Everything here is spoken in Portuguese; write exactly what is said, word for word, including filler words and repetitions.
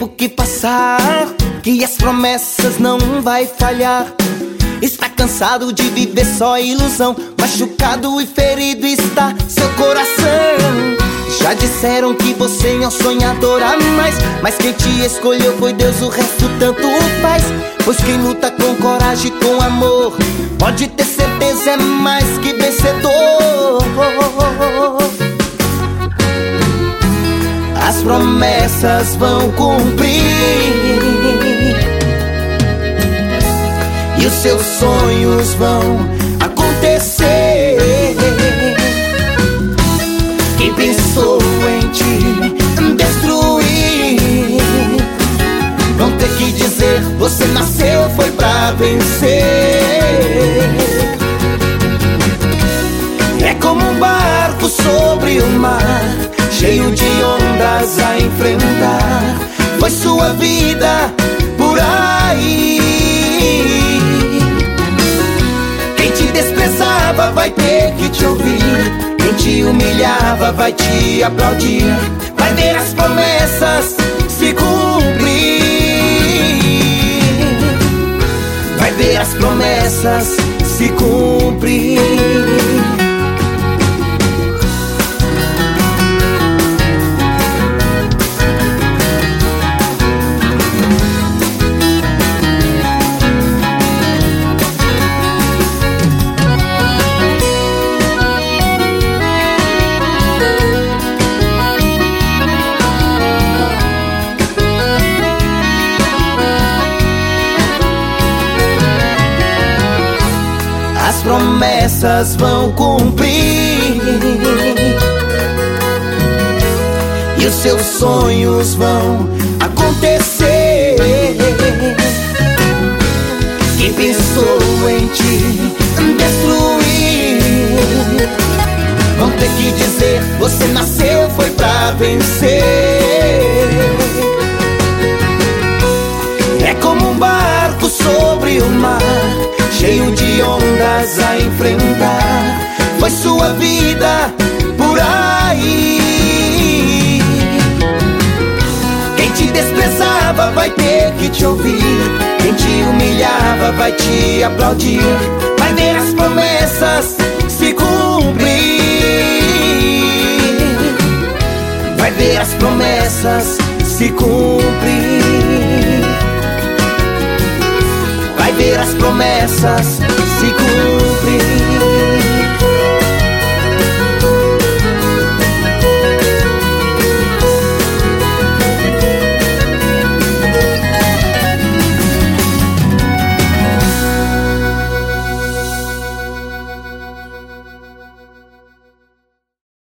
tempo que passar, que as promessas não vai falhar. Está cansado de viver só ilusão, machucado e ferido está seu coração. Já disseram que você é um sonhador a mais, mas quem te escolheu foi Deus, o resto tanto faz. Pois quem luta com coragem e com amor, pode ter certeza é mais que vencedor. As promessas vão cumprir e os seus sonhos vão acontecer. Quem pensou em te destruir, vão ter que dizer: você nasceu foi pra vencer. É como um barco sobre o mar, cheio de ondas a enfrentar. Foi sua vida por aí. Quem te desprezava vai ter que te ouvir, quem te humilhava vai te aplaudir. Vai ver as promessas se cumprir. Vai ver as promessas se cumprir. As promessas vão cumprir e os seus sonhos vão acontecer. Quem pensou em te destruir, vão ter que dizer: você nasceu foi pra vencer. É como um barco sobre o mar, cheio de ondas a enfrentar. Foi sua vida por aí. Quem te desprezava vai ter que te ouvir, quem te humilhava vai te aplaudir. Vai ver as promessas se cumprir. Vai ver as promessas se cumprir. Vai ver as promessas